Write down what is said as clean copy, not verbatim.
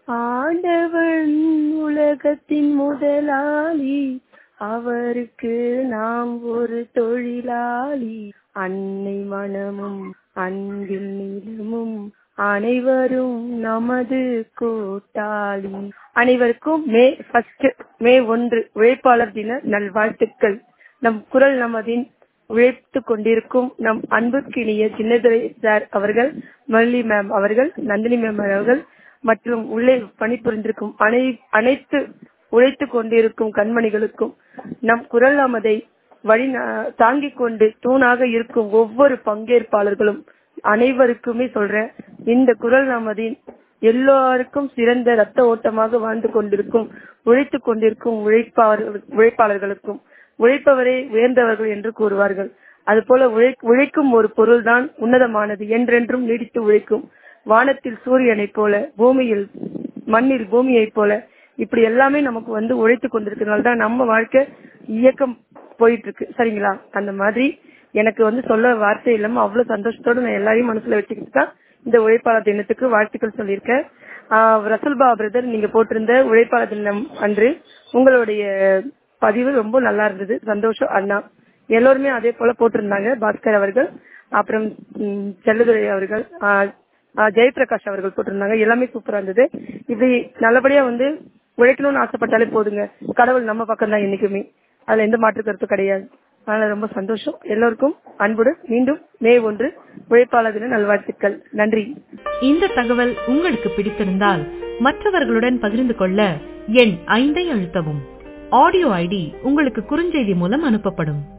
ஆண்டவன் உலகத்தின் முதலாளி, அவருக்கு நாம் ஒரு தொழிலாளி. அன்னை மனமும் அன்பில் நிலமும் அனைவரும் நமது கூட்டாளி. அனைவருக்கும் மே 1 உழைப்பாளர் தின நல்வாழ்த்துக்கள். நம் குரல் நமதின் உழைத்துக் கொண்டிருக்கும் நம் அன்புக்கினிய சின்னதுரை சார் அவர்கள், மல்லி மேம் அவர்கள், நந்தினி மேம் அவர்கள் மற்றும் உள்ளே பணிபுரிந்திருக்கும் அனைத்து உழைத்துக் கொண்டிருக்கும் கண்மணிகளுக்கும், நம் குரல் நமதை வழி தாங்கிக் கொண்டு தூணாக இருக்கும் ஒவ்வொரு பங்கேற்பாளர்களும் அனைவருக்குமே சொல்றேன், இந்த குரல் நமதின் எல்லாருக்கும் சிறந்த ரத்த ஓட்டமாக வாழ்ந்து கொண்டிருக்கும் உழைத்துக் கொண்டிருக்கும் உழைப்பாளர்களுக்கும், உழைப்பவரே உயர்ந்தவர்கள் என்று கூறுவார்கள். அதுபோல உழைக்கும் ஒரு பொருள் தான் உன்னதமானது, என்றென்றும் நீடித்து உழைக்கும். வானத்தில் சூரியனை போல, பூமியில் மண்ணில் பூமியை போல, இப்படி எல்லாமே நமக்கு உழைத்துக் கொண்டிருக்கிறதுனால தான் நம்ம வாழ்க்கை இயக்கம் போயிட்டு இருக்கு. சரிங்களா? அந்த மாதிரி எனக்கு சொல்ல வார்த்தை இல்லாம அவ்வளவு சந்தோஷத்தோடு நான் எல்லாரையும் மனசுல வச்சுக்கிட்டு தான் இந்த உழைப்பாளர் தினத்துக்கு வாழ்த்துக்கள் சொல்லியிருக்கேன். ரசல்பா பிரதர், நீங்க போட்டிருந்த உழைப்பாளர் தினம் அன்று உங்களுடைய பதிவு ரொம்ப நல்லா இருந்தது. சந்தோஷம் அண்ணா. எல்லோருமே அதே போல போட்டிருந்தாங்க. பாஸ்கர் அவர்கள், அப்புறம் செல்லதுரை அவர்கள், ஜெயபிரகாஷ் அவர்கள் போட்டிருந்தாங்க. எல்லாமே சூப்பரா இருந்தது. இப்படி நல்லபடியா உழைக்கணும்னு ஆசைப்பட்டாலே போதுங்க, கடவுள் நம்ம பக்கம் தான் என்னைக்குமே. அதுல எந்த மாற்று கருத்து கிடையாது. அதனால ரொம்ப சந்தோஷம். எல்லோருக்கும் அன்புடன் மீண்டும் மே 1 உழைப்பாளர் தின நல்வாழ்த்துக்கள். நன்றி. இந்த தகவல் உங்களுக்கு பிடித்திருந்தால் மற்றவர்களுடன் பகிர்ந்து கொள்ள எண் 5 அழுத்தவும். ஆடியோ ஐடி உங்களுக்கு குறுஞ்செய்தி மூலம் அனுப்பப்படும்.